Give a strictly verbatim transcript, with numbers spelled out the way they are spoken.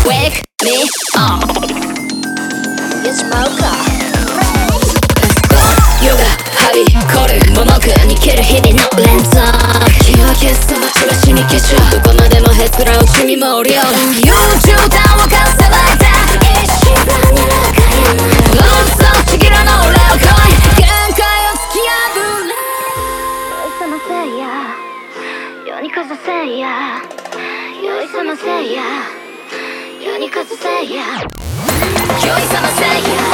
Wake me up やっちまうかヨガ、ハビ、コル、ももくに蹴る日々の連続気を消すそのチラシに消しどこまでもへつらう地味も量優柔淡をかっさばいた一番柔らかいローソンちぎらの俺を来い限界を突き破れ酔いさませいや世にかざせいや酔いさませいや世にかざせいや酔いさませいや